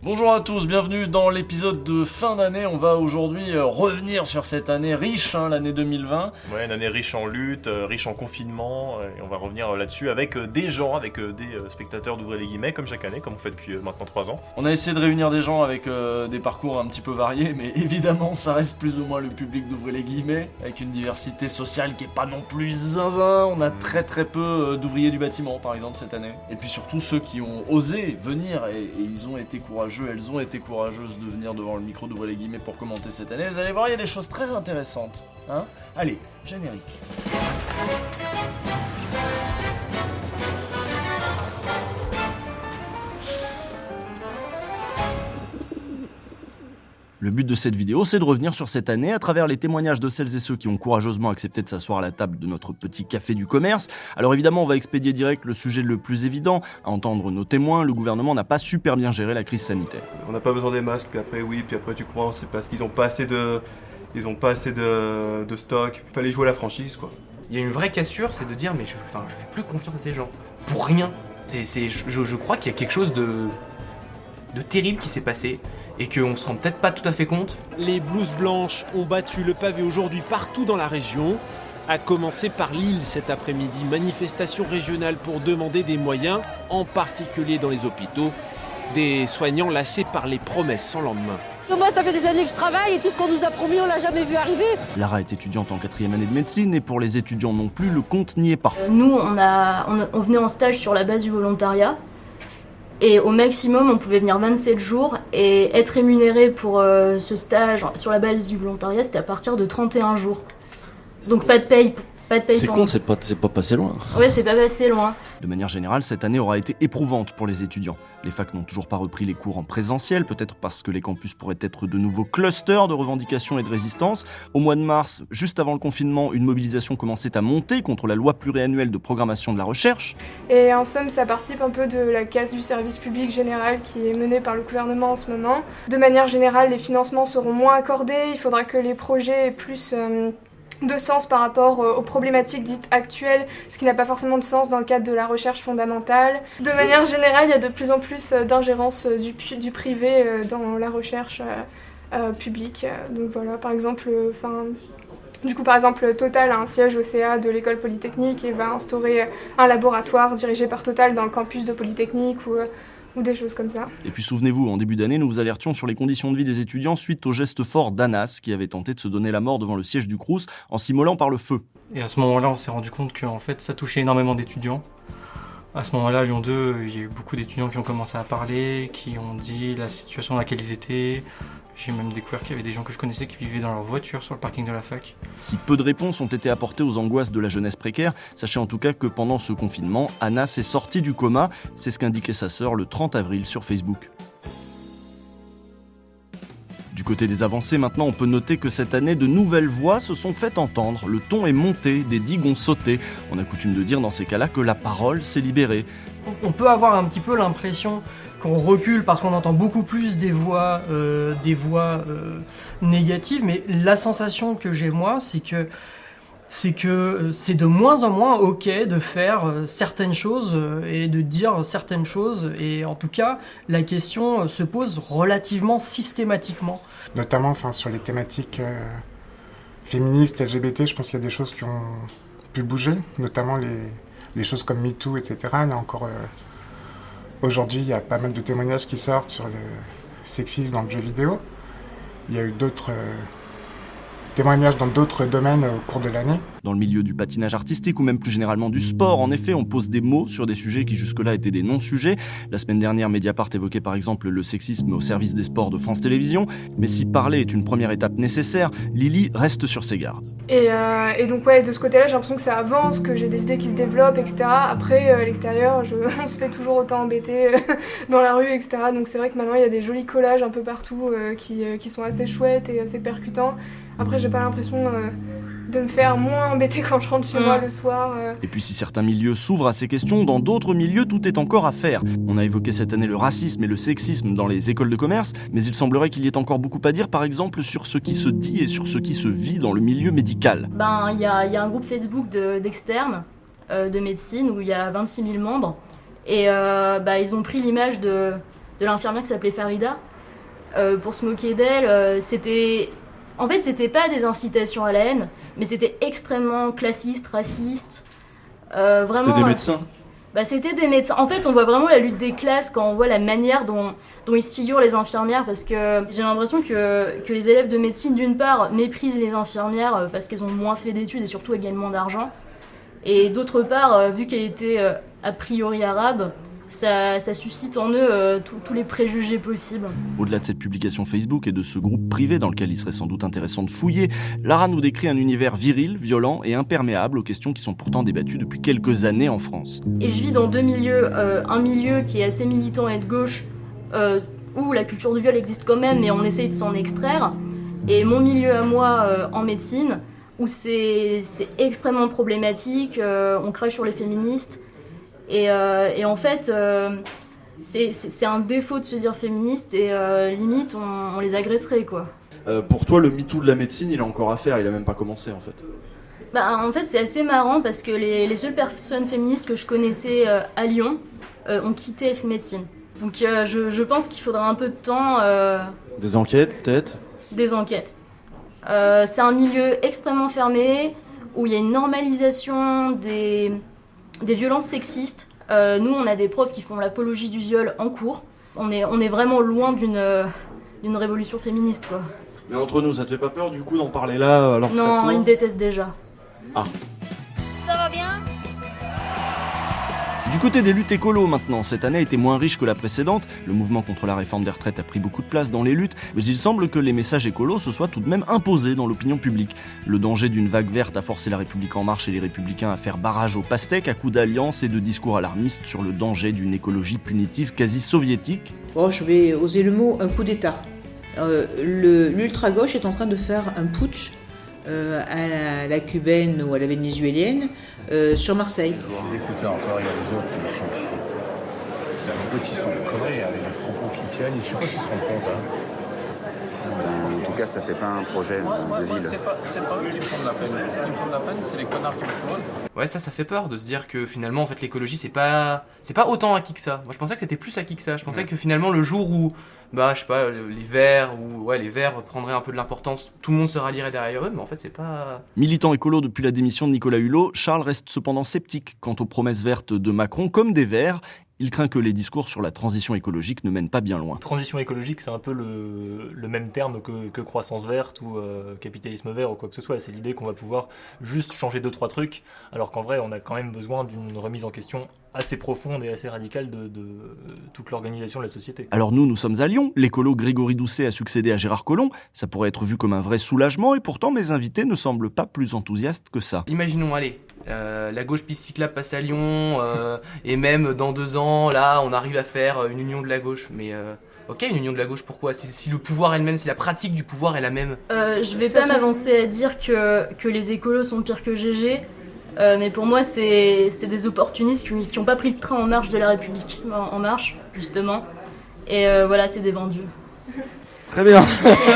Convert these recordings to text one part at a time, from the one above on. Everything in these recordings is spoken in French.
Bonjour à tous, bienvenue dans l'épisode de fin d'année. On va aujourd'hui revenir sur cette année riche, l'année 2020. Ouais, une année riche en lutte, riche en confinement, et on va revenir là-dessus avec des gens, avec des spectateurs d'Ouvrez les guillemets, comme chaque année, comme vous faites depuis maintenant 3 ans. On a essayé de réunir des gens avec des parcours un petit peu variés, mais évidemment ça reste plus ou moins le public d'Ouvrez les guillemets, avec une diversité sociale qui est pas non plus zinzin. On a très peu d'ouvriers du bâtiment par exemple cette année. Et puis surtout ceux qui ont osé venir, et ils ont été courageux. Elles ont été courageuses de venir devant le micro d'Ouvrez les guillemets pour commenter cette année. Vous allez voir, il y a des choses très intéressantes. Allez, générique. Le but de cette vidéo, c'est de revenir sur cette année à travers les témoignages de celles et ceux qui ont courageusement accepté de s'asseoir à la table de notre petit café du commerce. Alors évidemment, on va expédier direct le sujet le plus évident. À entendre nos témoins, le gouvernement n'a pas super bien géré la crise sanitaire. On n'a pas besoin des masques, puis après tu crois, c'est parce qu'ils n'ont pas assez de stock. Il fallait jouer à la franchise, quoi. Il y a une vraie cassure, c'est de dire mais je fais plus confiance à ces gens. Pour rien. Je crois qu'il y a quelque chose de terrible qui s'est passé. Et qu'on se rend peut-être pas tout à fait compte. Les blouses blanches ont battu le pavé aujourd'hui partout dans la région, à commencer par Lille cet après-midi, manifestation régionale pour demander des moyens, en particulier dans les hôpitaux, des soignants lassés par les promesses sans lendemain. Moi, ça fait des années que je travaille et tout ce qu'on nous a promis, on l'a jamais vu arriver. Lara est étudiante en 4e année de médecine et pour les étudiants non plus, le compte n'y est pas. Nous, on venait en stage sur la base du volontariat. Et au maximum, on pouvait venir 27 jours et être rémunéré pour ce stage sur la base du volontariat, c'était à partir de 31 jours. Donc pas de paye. C'est con, c'est pas passé loin. Ouais, c'est pas passé loin. De manière générale, cette année aura été éprouvante pour les étudiants. Les facs n'ont toujours pas repris les cours en présentiel, peut-être parce que les campus pourraient être de nouveaux clusters de revendications et de résistance. Au mois de mars, juste avant le confinement, une mobilisation commençait à monter contre la loi pluriannuelle de programmation de la recherche. Et en somme, ça participe un peu de la casse du service public général qui est menée par le gouvernement en ce moment. De manière générale, les financements seront moins accordés, il faudra que les projets aient plus de sens par rapport aux problématiques dites actuelles, ce qui n'a pas forcément de sens dans le cadre de la recherche fondamentale. De manière générale, il y a de plus en plus d'ingérence du privé dans la recherche publique. Donc voilà, par exemple, Total a un siège au CA de l'école Polytechnique et va instaurer un laboratoire dirigé par Total dans le campus de Polytechnique ou des choses comme ça. Et puis souvenez-vous, en début d'année, nous vous alertions sur les conditions de vie des étudiants suite au geste fort d'Anas, qui avait tenté de se donner la mort devant le siège du Crous en s'immolant par le feu. Et à ce moment-là, on s'est rendu compte que fait, ça touchait énormément d'étudiants. À ce moment-là, à Lyon 2, il y a eu beaucoup d'étudiants qui ont commencé à parler, qui ont dit la situation dans laquelle ils étaient. J'ai même découvert qu'il y avait des gens que je connaissais qui vivaient dans leur voiture sur le parking de la fac. Si peu de réponses ont été apportées aux angoisses de la jeunesse précaire, sachez en tout cas que pendant ce confinement, Anas est sortie du coma. C'est ce qu'indiquait sa sœur le 30 avril sur Facebook. Du côté des avancées, maintenant, on peut noter que cette année, de nouvelles voix se sont fait entendre. Le ton est monté, des digues ont sauté. On a coutume de dire dans ces cas-là que la parole s'est libérée. On peut avoir un petit peu l'impression qu'on recule parce qu'on entend beaucoup plus des voix négatives, mais la sensation que j'ai moi, c'est que c'est de moins en moins ok de faire certaines choses et de dire certaines choses, et en tout cas la question se pose relativement systématiquement. Notamment sur les thématiques féministes, LGBT, je pense qu'il y a des choses qui ont pu bouger, notamment les choses comme MeToo, etc. Là encore, aujourd'hui, il y a pas mal de témoignages qui sortent sur le sexisme dans le jeu vidéo. Il y a eu d'autres témoignages dans d'autres domaines au cours de l'année. Dans le milieu du patinage artistique ou même plus généralement du sport, en effet, on pose des mots sur des sujets qui jusque-là étaient des non-sujets. La semaine dernière, Mediapart évoquait par exemple le sexisme au service des sports de France Télévisions. Mais si parler est une première étape nécessaire, Lily reste sur ses gardes. Et donc ouais, de ce côté-là, j'ai l'impression que ça avance, que j'ai des idées qui se développent, etc. Après, à l'extérieur, on se fait toujours autant embêter dans la rue, etc. Donc c'est vrai que maintenant, il y a des jolis collages un peu partout qui sont assez chouettes et assez percutants. Après, j'ai pas l'impression de me faire moins embêter quand je rentre chez moi le soir. Et puis si certains milieux s'ouvrent à ces questions, dans d'autres milieux, tout est encore à faire. On a évoqué cette année le racisme et le sexisme dans les écoles de commerce, mais il semblerait qu'il y ait encore beaucoup à dire, par exemple, sur ce qui se dit et sur ce qui se vit dans le milieu médical. Il y a un groupe Facebook d'externes de médecine où il y a 26 000 membres, et ils ont pris l'image de l'infirmière qui s'appelait Farida, pour se moquer d'elle. C'était pas des incitations à la haine, mais c'était extrêmement classiste, raciste. Vraiment, C'était des médecins. C'était des médecins. En fait, on voit vraiment la lutte des classes quand on voit la manière dont ils se figurent les infirmières, parce que j'ai l'impression que les élèves de médecine, d'une part, méprisent les infirmières parce qu'elles ont moins fait d'études et surtout elles gagnent moins d'argent. Et d'autre part, vu qu'elle était a priori arabe, ça suscite en eux tous les préjugés possibles. Au-delà de cette publication Facebook et de ce groupe privé dans lequel il serait sans doute intéressant de fouiller, Lara nous décrit un univers viril, violent et imperméable aux questions qui sont pourtant débattues depuis quelques années en France. Et je vis dans deux milieux, un milieu qui est assez militant et de gauche, où la culture du viol existe quand même, mais on essaye de s'en extraire, et mon milieu à moi en médecine, où c'est extrêmement problématique, on crache sur les féministes, et en fait, c'est un défaut de se dire féministe, et limite, on les agresserait, quoi. Pour toi, le MeToo de la médecine, il a encore à faire, il a même pas commencé en fait. En fait, c'est assez marrant parce que les seules personnes féministes que je connaissais à Lyon ont quitté F médecine. Donc je pense qu'il faudra un peu de temps. Des enquêtes, peut-être. Des enquêtes. C'est un milieu extrêmement fermé où il y a une normalisation des violences sexistes. Nous, on a des profs qui font l'apologie du viol en cours. On est vraiment loin d'une révolution féministe, quoi. Mais entre nous, ça te fait pas peur du coup d'en parler là alors que ça Non, tourne ? ils me détestent déjà. Ah. Ça va bien ? Du côté des luttes écolo maintenant, cette année a été moins riche que la précédente. Le mouvement contre la réforme des retraites a pris beaucoup de place dans les luttes, mais il semble que les messages écolos se soient tout de même imposés dans l'opinion publique. Le danger d'une vague verte a forcé la République en marche et les Républicains à faire barrage au pastèque à coups d'alliances et de discours alarmistes sur le danger d'une écologie punitive quasi soviétique. Bon, je vais oser le mot, un coup d'État. L'ultra-gauche est en train de faire un putsch à la cubaine ou à la vénézuélienne sur Marseille. Écoutez, encore, il y a des autres qui sont chiés. C'est un peu qui sont conneries avec les propos qui tiennent. Je sais pas s'ils se rendent compte. En tout cas, ça fait pas un projet de ville. C'est pas eux qui me font de la peine. Ce qui me font de la peine, c'est les connards qui me posent. Ouais, ça fait peur de se dire que finalement, en fait, l'écologie, c'est pas autant acquis que ça. Moi, je pensais que c'était plus acquis que ça. Je pensais que finalement, le jour où, je sais pas, les Verts prendraient un peu de l'importance, tout le monde se rallierait derrière eux, mais en fait, c'est pas... Militant écolo depuis la démission de Nicolas Hulot, Charles reste cependant sceptique quant aux promesses vertes de Macron comme des Verts. Il craint que les discours sur la transition écologique ne mènent pas bien loin. Transition écologique, c'est un peu le même terme que croissance verte ou capitalisme vert ou quoi que ce soit. C'est l'idée qu'on va pouvoir juste changer 2-3 trucs, alors qu'en vrai, on a quand même besoin d'une remise en question assez profonde et assez radicale de toute l'organisation de la société. Alors nous sommes à Lyon. L'écolo Grégory Doucet a succédé à Gérard Collomb. Ça pourrait être vu comme un vrai soulagement et pourtant mes invités ne semblent pas plus enthousiastes que ça. Imaginons, allez, la gauche piste cyclable passe à Lyon et même dans 2 ans, là, on arrive à faire une union de la gauche. Mais ok, une union de la gauche, pourquoi ? Si le pouvoir est le même, si la pratique du pouvoir est la même. Je vais pas m'avancer à dire que les écolos sont pires que GG. Mais pour moi, c'est des opportunistes qui n'ont pas pris le train en marche de la République en marche, justement. Et voilà, c'est des vendus. Très bien.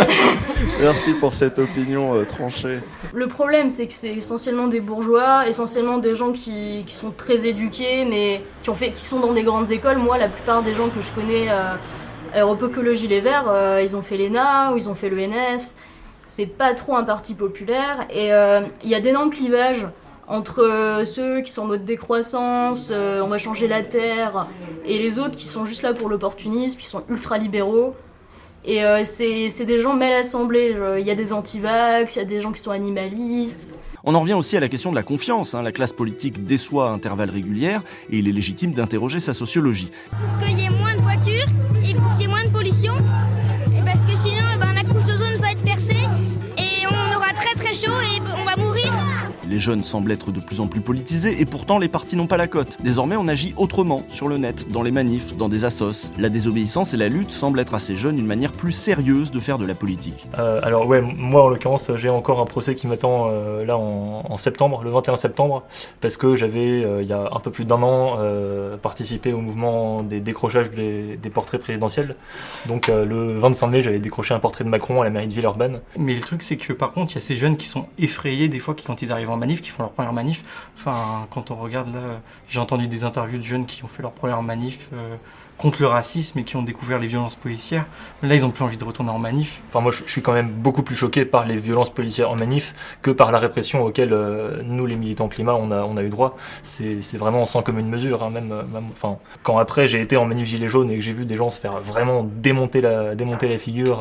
Merci pour cette opinion tranchée. Le problème, c'est que c'est essentiellement des bourgeois, essentiellement des gens qui sont très éduqués, mais qui sont dans des grandes écoles. Moi, la plupart des gens que je connais à Europécologie Les Verts, ils ont fait l'ENA ou ils ont fait l'ENS. C'est pas trop un parti populaire. Et il y a d'énormes clivages entre ceux qui sont en mode décroissance, on va changer la terre, et les autres qui sont juste là pour l'opportunisme, qui sont ultra-libéraux. Et c'est des gens mal assemblés. Il y a des anti-vax, il y a des gens qui sont animalistes. On en revient aussi à la question de la confiance. La classe politique déçoit à intervalles réguliers et il est légitime d'interroger sa sociologie. Pour qu'il y ait moins de voitures et pour qu'il y ait moins de pollution, et parce que sinon la couche d'ozone va être percée et on aura très très chaud et on va mourir. Les jeunes semblent être de plus en plus politisés et pourtant les partis n'ont pas la cote. Désormais on agit autrement, sur le net, dans les manifs, dans des assos. La désobéissance et la lutte semblent être à ces jeunes une manière plus sérieuse de faire de la politique. Alors ouais, moi en l'occurrence j'ai encore un procès qui m'attend là en septembre, le 21 septembre, parce que j'avais il y a un peu plus d'1 an participé au mouvement des décrochages des portraits présidentiels. Donc le 25 mai j'avais décroché un portrait de Macron à la mairie de Villeurbanne. Mais le truc c'est que par contre il y a ces jeunes qui sont effrayés des fois quand ils arrivent en manif, qui font leur première manif. Enfin, quand on regarde là, j'ai entendu des interviews de jeunes qui ont fait leur première manif contre le racisme et qui ont découvert les violences policières. Là, ils ont plus envie de retourner en manif. Enfin, moi, je suis quand même beaucoup plus choqué par les violences policières en manif que par la répression auquel nous, les militants climat, on a eu droit. C'est vraiment sans commune mesure. Hein, même, enfin, quand après j'ai été en manif gilet jaune et que j'ai vu des gens se faire vraiment démonter la figure,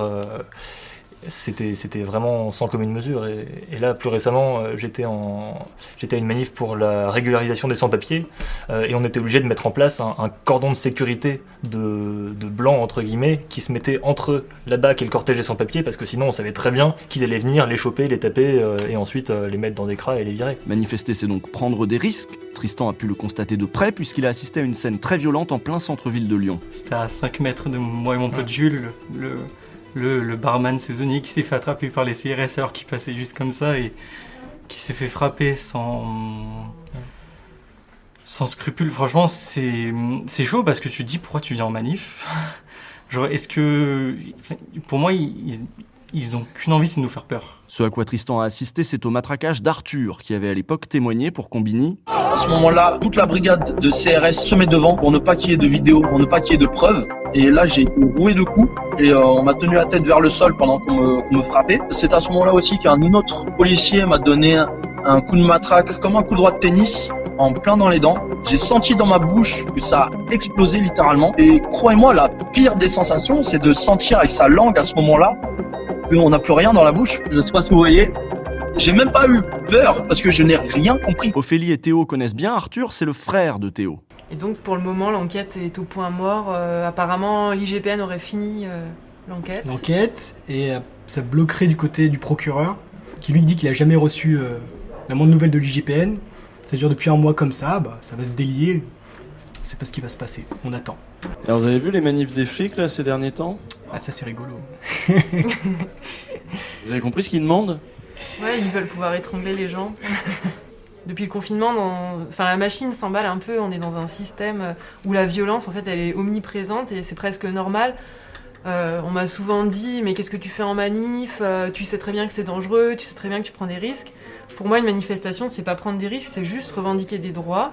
c'était vraiment sans commune mesure. Et là, plus récemment, j'étais à une manif pour la régularisation des sans-papiers et on était obligé de mettre en place un cordon de sécurité de blancs, entre guillemets, qui se mettait entre la BAC et le cortège des sans-papiers parce que sinon on savait très bien qu'ils allaient venir les choper, les taper et ensuite les mettre dans des cras et les virer. Manifester, c'est donc prendre des risques. Tristan a pu le constater de près puisqu'il a assisté à une scène très violente en plein centre-ville de Lyon. C'était à 5 mètres de moi et mon pote Jules, le barman saisonnier qui s'est fait attraper par les CRS alors qu'il passait juste comme ça et qui s'est fait frapper sans scrupule. Franchement, c'est chaud parce que tu te dis pourquoi tu viens en manif. Genre, est-ce que... Pour moi, ils ont qu'une envie, c'est de nous faire peur. Ce à quoi Tristan a assisté, c'est au matraquage d'Arthur, qui avait à l'époque témoigné pour Combini. À ce moment-là, toute la brigade de CRS se met devant pour ne pas qu'il y ait de vidéos, pour ne pas qu'il y ait de preuves. Et là, j'ai été roué de coups et on m'a tenu la tête vers le sol pendant qu'on me frappait. C'est à ce moment-là aussi qu'un autre policier m'a donné un coup de matraque, comme un coup droit de tennis, en plein dans les dents. J'ai senti dans ma bouche que ça a explosé littéralement. Et croyez-moi, la pire des sensations, c'est de sentir avec sa langue à ce moment-là qu'on n'a plus rien dans la bouche. Je ne sais pas si vous voyez. J'ai même pas eu peur parce que je n'ai rien compris. Ophélie et Théo connaissent bien Arthur, c'est le frère de Théo. Et donc pour le moment, l'enquête est au point mort. Apparemment, l'IGPN aurait fini l'enquête. Et ça bloquerait du côté du procureur, qui lui dit qu'il a jamais reçu la moindre nouvelle de l'IGPN. Ça dure depuis un mois comme ça, ça va se délier. On sait pas ce qui va se passer, on attend. Alors vous avez vu les manifs des flics là ces derniers temps ? Ah ça c'est rigolo. Vous avez compris ce qu'ils demandent ? Ouais, ils veulent pouvoir étrangler les gens. Depuis le confinement, la machine s'emballe un peu, on est dans un système où la violence en fait elle est omniprésente et c'est presque normal. On m'a souvent dit mais qu'est-ce que tu fais en manif ? Tu sais très bien que c'est dangereux, tu sais très bien que tu prends des risques. Pour moi une manifestation c'est pas prendre des risques, c'est juste revendiquer des droits.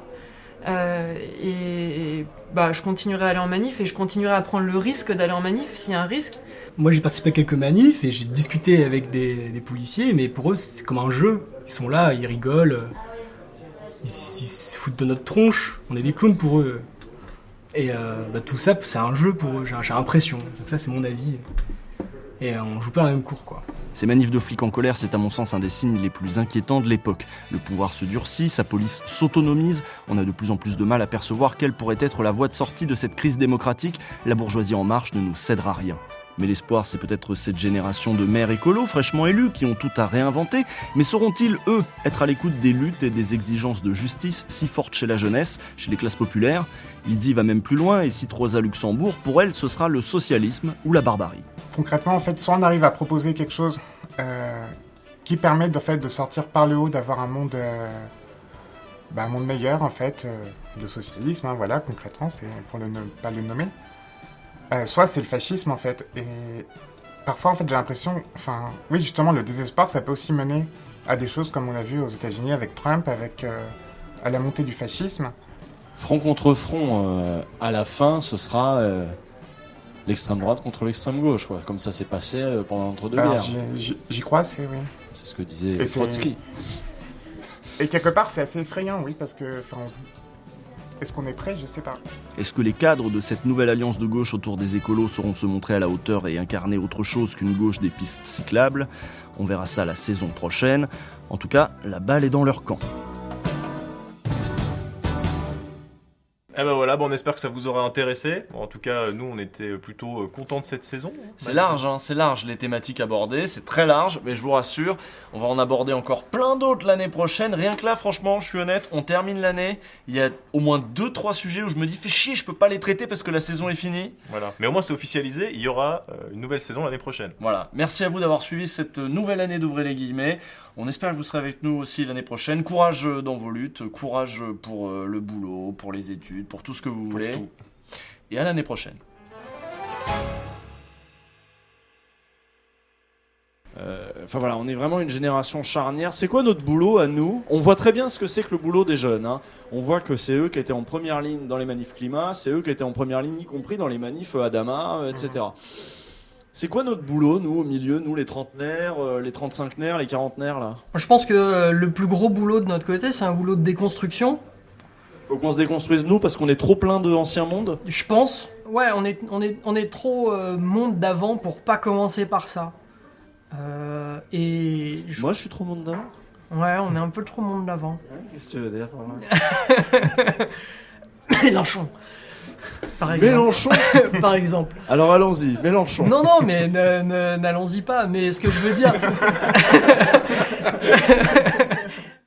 Je continuerai à aller en manif et je continuerai à prendre le risque d'aller en manif s'il y a un risque. Moi j'ai participé à quelques manifs et j'ai discuté avec des policiers, mais pour eux c'est comme un jeu. Ils sont là, ils rigolent, ils se foutent de notre tronche, on est des clowns pour eux. Et tout ça c'est un jeu pour eux, j'ai l'impression. Donc ça c'est mon avis. Et on joue pas la même cour quoi. Ces manifs de flics en colère, c'est à mon sens un des signes les plus inquiétants de l'époque. Le pouvoir se durcit, sa police s'autonomise, on a de plus en plus de mal à percevoir quelle pourrait être la voie de sortie de cette crise démocratique. La bourgeoisie en marche ne nous cédera rien. Mais l'espoir, c'est peut-être cette génération de maires écolos fraîchement élus qui ont tout à réinventer. Mais sauront-ils, eux, être à l'écoute des luttes et des exigences de justice si fortes chez la jeunesse, chez les classes populaires ? Lydie va même plus loin et cite Rosa Luxembourg. Pour elle, ce sera le socialisme ou la barbarie. Concrètement, en fait, soit on arrive à proposer quelque chose qui permet de sortir par le haut, d'avoir un monde meilleur, en fait, de socialisme, hein, voilà, concrètement, c'est pour pas le nommer. Soit c'est le fascisme en fait, et parfois en fait j'ai l'impression, oui justement le désespoir ça peut aussi mener à des choses comme on l'a vu aux États-Unis avec Trump, à la montée du fascisme. Front contre front, à la fin ce sera l'extrême droite contre l'extrême gauche, quoi. Comme ça s'est passé pendant l'entre-deux-guerres. J'y crois, c'est oui. C'est ce que disait Trotsky. Et quelque part c'est assez effrayant, oui, parce que est-ce qu'on est prêt ? Je sais pas. Est-ce que les cadres de cette nouvelle alliance de gauche autour des écolos sauront se montrer à la hauteur et incarner autre chose qu'une gauche des pistes cyclables ? On verra ça la saison prochaine. En tout cas, la balle est dans leur camp. Voilà, on espère que ça vous aura intéressé. En tout cas, nous, on était plutôt contents de cette saison. C'est large les thématiques abordées, c'est très large, mais je vous rassure, on va en aborder encore plein d'autres l'année prochaine. Rien que là, franchement, je suis honnête, on termine l'année, il y a au moins 2-3 sujets où je me dis, fais chier, je peux pas les traiter parce que la saison est finie. Voilà, mais au moins c'est officialisé, il y aura une nouvelle saison l'année prochaine. Voilà, merci à vous d'avoir suivi cette nouvelle année d'Ouvrez les guillemets. On espère que vous serez avec nous aussi l'année prochaine. Courage dans vos luttes, courage pour le boulot, pour les études, pour tout ce que vous voulez. Et à l'année prochaine. Enfin voilà, on est vraiment une génération charnière. C'est quoi notre boulot à nous? On voit très bien ce que c'est que le boulot des jeunes. Hein. On voit que c'est eux qui étaient en première ligne dans les manifs climat, c'est eux qui étaient en première ligne, y compris dans les manifs Adama, etc. C'est quoi notre boulot, nous, au milieu, nous, les trentenaires, les 35naires, les quarantenaires, là? Je pense que le plus gros boulot de notre côté, c'est un boulot de déconstruction. Faut qu'on se déconstruise, nous, parce qu'on est trop plein d'anciens mondes? Je pense. Ouais, on est trop monde d'avant pour pas commencer par ça. Moi, je suis trop monde d'avant? Ouais, on est un peu trop monde d'avant. Qu'est-ce que tu veux dire par là? Mélenchon. Par exemple. Mélenchon. Par exemple. Alors allons-y, Mélenchon. Non, mais n'allons-y pas. Mais ce que je veux dire...